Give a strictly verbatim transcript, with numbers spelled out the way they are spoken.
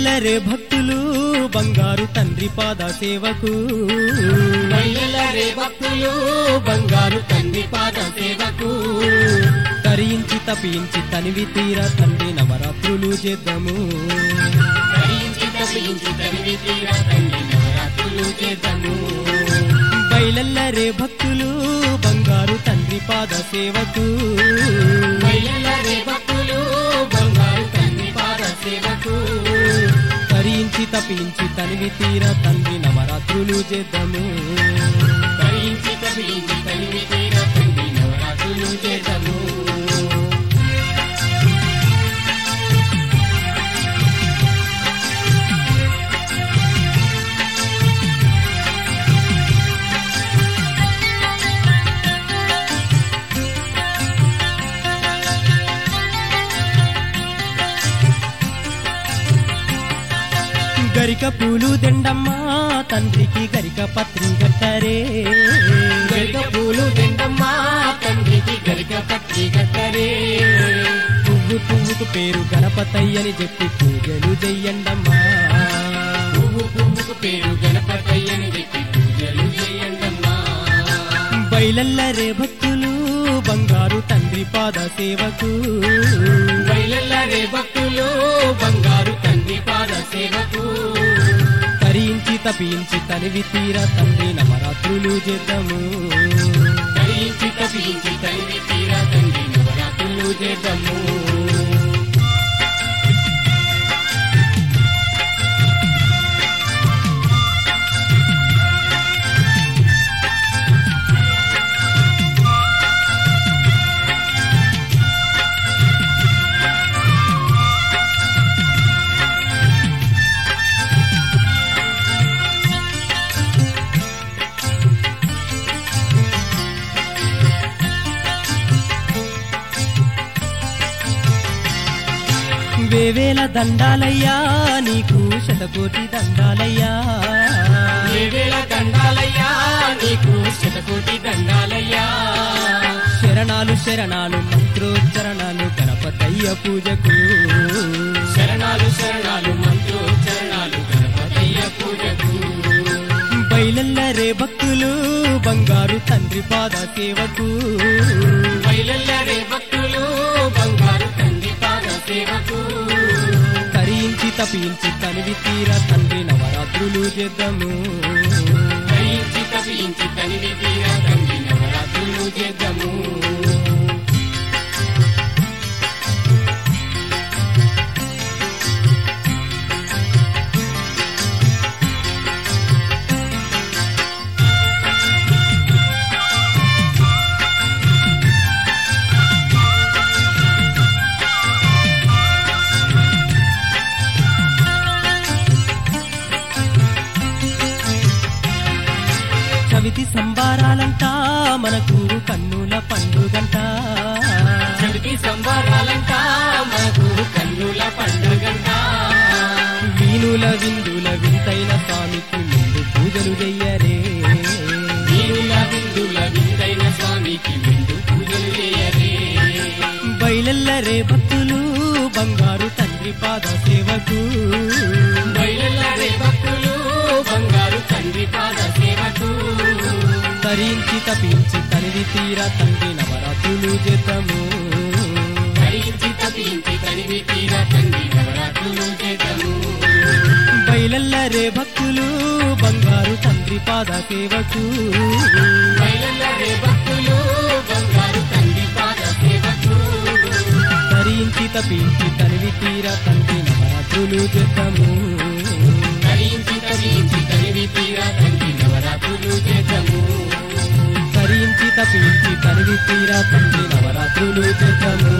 బయలెల్లరే భక్తులు బంగారు తండ్రి పాద సేవకు బయలెల్లరే భక్తులు బంగారు తండ్రి పాద సేవకు తరించి తపించి తనివి తీర తండ్రి నవరాత్రులు చేద్దాము తరించి తపించి తనివి తీర తండ్రి నవరాత్రులు చేద్దాము బయలెల్లరే భక్తులు బంగారు తండ్రి పాద సేవకు బయలెల్లరే భక్తులు బంగారు తండ్రి పాద సేవకు తరించి తపించి తనివి తీర తండ్రి నవరాత్రులు చేద్దాము తరించి తపించి తనివి తీర తండ్రి నవరాత్రులు చేద్దాము గరిక పూలు దండమ్మా తండ్రికి గరిక పత్రి గట్టరే గరిక పూలు దండమ్మా తండ్రికి గరిక పత్రి గట్టరే పువ్వు పువ్వుకు పేరు గణపతయ్యని చెప్పి పూజలు చెయ్యండమ్మా పువ్వు పువ్వుకు పేరు గణపతయ్యని చెప్పి పూజలు చెయ్యండమ్మా బయలెల్లరే భక్తులు బంగారు తండ్రి పాద సేవకు బయలెల్లరే భక్తులు బంగారు తండ్రి పాద సేవకు తరించి తపించి తనివి తీర తండ్రి నవరాత్రులు చేద్దాము తరించి తపించి తనివి తీర తండ్రి నవరాత్రులు చేద్దాము వేవేల దండాలయ్యా నీకు శతకోటి దండాలయ్యా వేవేల దండాలయ్యా నీకు శతకోటి దండాలయ్యా శరణాలు శరణాలు మంత్రోచ్చరణాలు గణపతయ్య పూజకు శరణాలు శరణాలు మంత్రోచ్చరణాలు గణపతయ్య పూజకు బయలెల్లరే భక్తులు బంగారు తండ్రి పాద సేవకు బయలెల్లరే భక్తులు బంగారు తండ్రి పాద సేవకు తరించి తపించి తనివి తీర తండ్రి నవరాత్రులు చేద్దాము తరించి తపించి తనివి తీర తండ్రి నవరాత్రులు చేద్దాము చవితి సంబారాలంట మనకు కన్నుల పండుగంట చవితి సంబరాలంట మనకు కన్నుల పండుగంట వీణుల విందుల వింతైన స్వామికి ముందు పూజలు చెయ్యరే వీరుల విందుల విందైన స్వామికి విందు పూజలు చేయరే బయలెల్లరే భక్తులు బంగారు తండ్రి పాద సేవకు బయలెల్లరే భక్తులు బంగారు తండ్రి పాద సేవకు తరించి తపించి తనివి తీర తండ్రి నవరాత్రులు చేద్దాము తరించి తపించి తనివి తీర తండ్రి నవరాత్రులు చేద్దాము బయలెల్లరే భక్తులు బంగారు తండ్రి పాద సేవకు బయలెల్లరే భక్తులు బంగారు తండ్రి పాద సేవకు తరించి తపించి తనివి తీర తండ్రి నవరాత్రులు చేద్దాము తరించి తపించి తనివి తీర తండ్రి నవరాత్రులు చేద్దాము తరించి తపించి తనివి తీర తండ్రి నవరాత్రులు చేద్దాము